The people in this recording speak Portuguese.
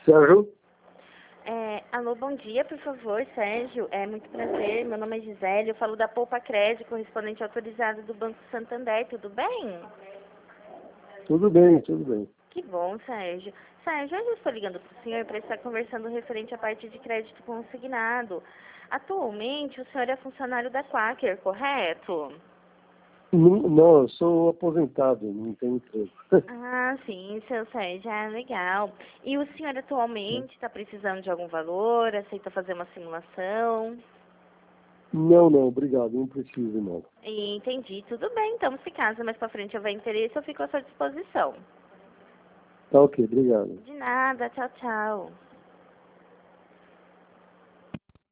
Sérgio? Alô, bom dia, por favor, Sérgio. É muito prazer, meu nome é Gisele, eu falo da Poupa Crédito, correspondente autorizado do Banco Santander, tudo bem? Tudo bem, tudo bem. Que bom, Sérgio. Sérgio, hoje eu estou ligando para o senhor para estar conversando referente à parte de crédito consignado. Atualmente, o senhor é funcionário da Quaker, correto? Não, eu sou aposentado, não tenho emprego. Ah, sim, seu Sérgio, legal. E o senhor atualmente está precisando de algum valor, aceita fazer uma simulação? Não, obrigado, não preciso não. Entendi, tudo bem. Então, se caso mais para frente houver interesse, eu fico à sua disposição. Tá ok, obrigado. De nada, tchau, tchau.